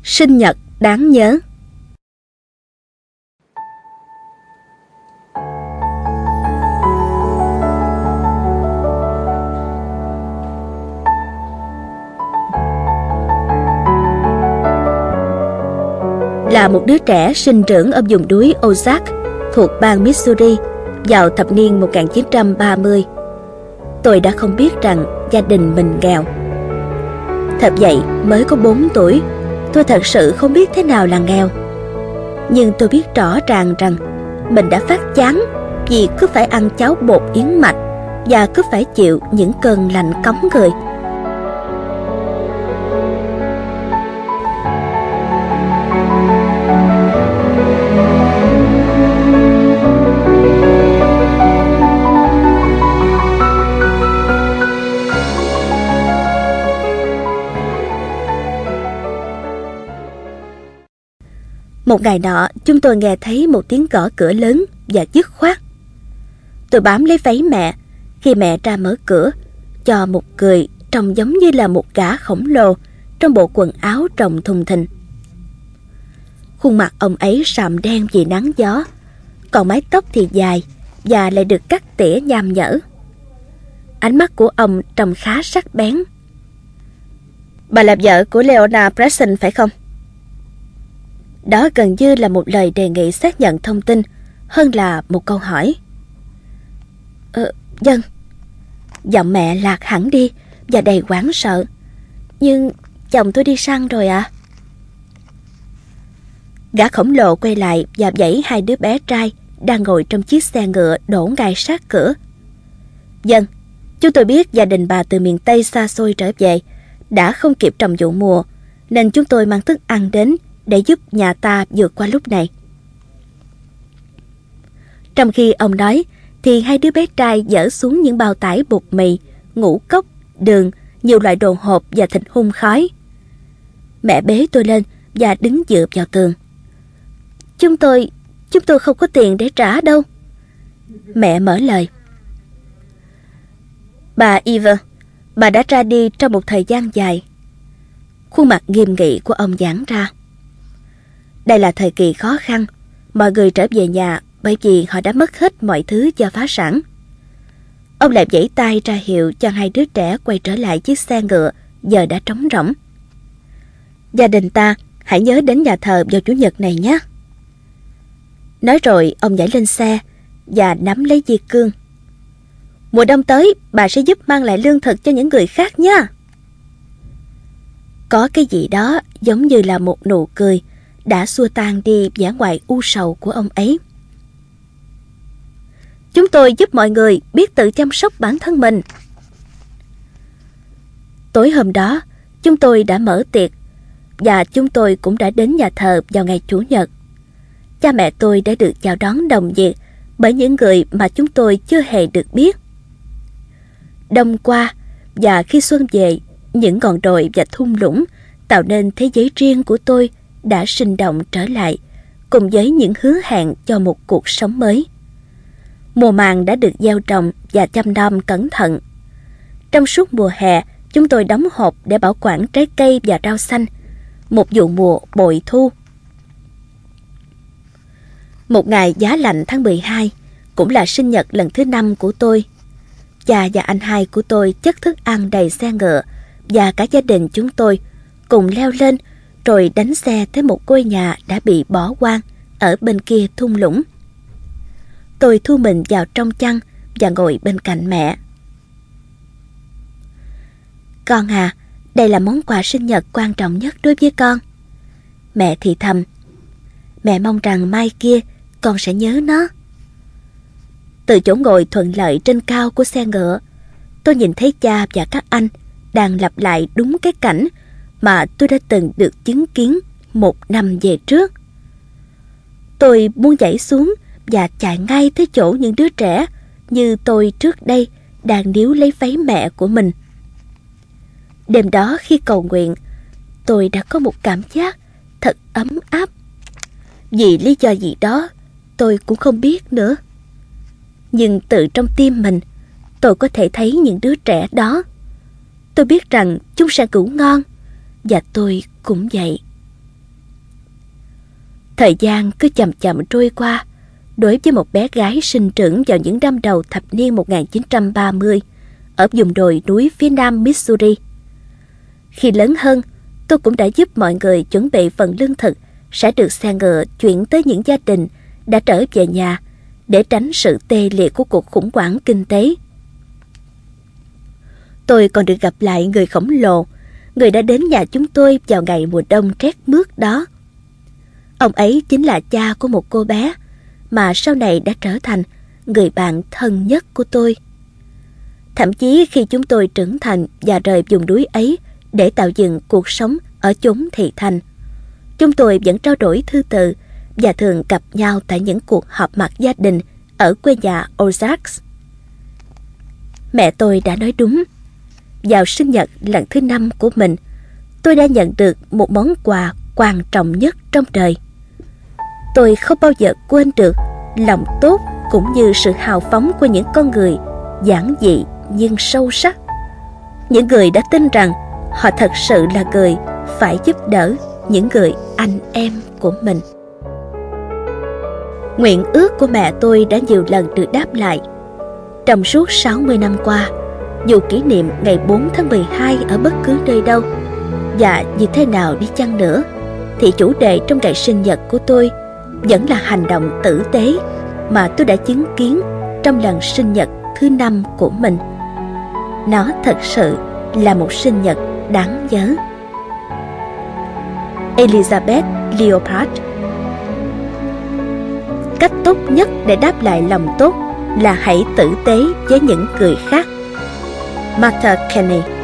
Sinh nhật đáng nhớ. Là một đứa trẻ sinh trưởng ở vùng núi Ozark thuộc bang Missouri vào thập niên 1930. Tôi đã không biết rằng gia đình mình nghèo. Thật vậy, mới có 4 tuổi, tôi thật sự không biết thế nào là nghèo. Nhưng tôi biết rõ ràng rằng mình đã phát chán vì cứ phải ăn cháo bột yến mạch và cứ phải chịu những cơn lạnh cóng người. Một ngày nọ, chúng tôi nghe thấy một tiếng gõ cửa lớn và dứt khoát. Tôi bám lấy váy mẹ khi mẹ ra mở cửa cho một người trông giống như là một gã khổng lồ trong bộ quần áo rộng thùng thình. Khuôn mặt ông ấy sạm đen vì nắng gió, còn mái tóc thì dài và lại được cắt tỉa nham nhở. Ánh mắt của ông trông khá sắc bén. Bà là vợ của Leona Preston phải không? Đó gần như là một lời đề nghị xác nhận thông tin hơn là một câu hỏi. Vâng. Giọng mẹ lạc hẳn đi và đầy hoảng sợ. Nhưng chồng tôi đi săn rồi ạ. Gã khổng lồ quay lại và vẫy hai đứa bé trai đang ngồi trong chiếc xe ngựa đổ ngay sát cửa. Vâng, chúng tôi biết gia đình bà từ miền Tây xa xôi trở về, đã không kịp trồng vụ mùa, nên chúng tôi mang thức ăn đến để giúp nhà ta vượt qua lúc này. Trong khi ông nói, thì hai đứa bé trai dỡ xuống những bao tải bột mì, ngũ cốc, đường, nhiều loại đồ hộp và thịt hun khói. Mẹ bế tôi lên và đứng dựa vào tường. Chúng tôi không có tiền để trả đâu. Mẹ mở lời. Bà Eva, bà đã ra đi trong một thời gian dài. Khuôn mặt nghiêm nghị của ông giãn ra. Đây là thời kỳ khó khăn, mọi người trở về nhà bởi vì họ đã mất hết mọi thứ do phá sản. Ông lại vẫy tay ra hiệu cho hai đứa trẻ quay trở lại chiếc xe ngựa giờ đã trống rỗng. Gia đình ta hãy nhớ đến nhà thờ vào Chủ nhật này nhé. Nói rồi ông nhảy lên xe và nắm lấy dây cương. Mùa đông tới bà sẽ giúp mang lại lương thực cho những người khác nha. Có cái gì đó giống như là một nụ cười đã xua tan đi vẻ ngoài u sầu của ông ấy. Chúng tôi giúp mọi người biết tự chăm sóc bản thân mình. Tối hôm đó, chúng tôi đã mở tiệc và chúng tôi cũng đã đến nhà thờ vào ngày Chủ nhật. Cha mẹ tôi đã được chào đón nồng nhiệt bởi những người mà chúng tôi chưa hề được biết. Đông qua và khi xuân về, những ngọn đồi và thung lũng tạo nên thế giới riêng của tôi đã sinh động trở lại, cùng với những hứa hẹn cho một cuộc sống mới. Mùa màng đã được gieo trồng và chăm nom cẩn thận. Trong suốt mùa hè, chúng tôi đóng hộp để bảo quản trái cây và rau xanh. Một vụ mùa bội thu. Một ngày giá lạnh tháng 12, cũng là sinh nhật lần thứ 5 của tôi. Cha và anh hai của tôi chất thức ăn đầy xe ngựa và cả gia đình chúng tôi cùng leo lên rồi đánh xe tới một ngôi nhà đã bị bỏ hoang ở bên kia thung lũng. Tôi thu mình vào trong chăn và ngồi bên cạnh mẹ. Con à, đây là món quà sinh nhật quan trọng nhất đối với con. Mẹ thì thầm. Mẹ mong rằng mai kia con sẽ nhớ nó. Từ chỗ ngồi thuận lợi trên cao của xe ngựa, tôi nhìn thấy cha và các anh đang lặp lại đúng cái cảnh mà tôi đã từng được chứng kiến 1 năm về trước. Tôi muốn nhảy xuống và chạy ngay tới chỗ những đứa trẻ như tôi trước đây đang níu lấy váy mẹ của mình. Đêm đó khi cầu nguyện, tôi đã có một cảm giác thật ấm áp. Vì lý do gì đó, tôi cũng không biết nữa. Nhưng từ trong tim mình, tôi có thể thấy những đứa trẻ đó. Tôi biết rằng chúng sẽ ngủ ngon, và tôi cũng vậy. Thời gian cứ chậm chậm trôi qua. Đối với một bé gái sinh trưởng vào những năm đầu thập niên 1930 ở vùng đồi núi phía nam Missouri. Khi lớn hơn, tôi cũng đã giúp mọi người chuẩn bị phần lương thực sẽ được xe ngựa chuyển tới những gia đình đã trở về nhà để tránh sự tê liệt của cuộc khủng hoảng kinh tế. Tôi còn được gặp lại người khổng lồ, người đã đến nhà chúng tôi vào ngày mùa đông rét mướt đó. Ông ấy chính là cha của một cô bé mà sau này đã trở thành người bạn thân nhất của tôi. Thậm chí khi chúng tôi trưởng thành và rời vùng núi ấy để tạo dựng cuộc sống ở chốn thị thành, chúng tôi vẫn trao đổi thư từ và thường gặp nhau tại những cuộc họp mặt gia đình ở quê nhà Ozarks. Mẹ tôi đã nói đúng. Vào sinh nhật lần thứ 5 của mình, tôi đã nhận được một món quà quan trọng nhất trong đời. Tôi không bao giờ quên được lòng tốt cũng như sự hào phóng của những con người giản dị nhưng sâu sắc. Những người đã tin rằng họ thật sự là người phải giúp đỡ những người anh em của mình. Nguyện ước của mẹ tôi đã nhiều lần được đáp lại. Trong suốt 60 năm qua, dù kỷ niệm ngày 4 tháng 12 ở bất cứ nơi đâu và như thế nào đi chăng nữa, thì chủ đề trong ngày sinh nhật của tôi vẫn là hành động tử tế mà tôi đã chứng kiến trong lần sinh nhật thứ 5 của mình. Nó thật sự là một sinh nhật đáng nhớ. Elizabeth Leopard. Cách tốt nhất để đáp lại lòng tốt là hãy tử tế với những người khác. Martha Kenney.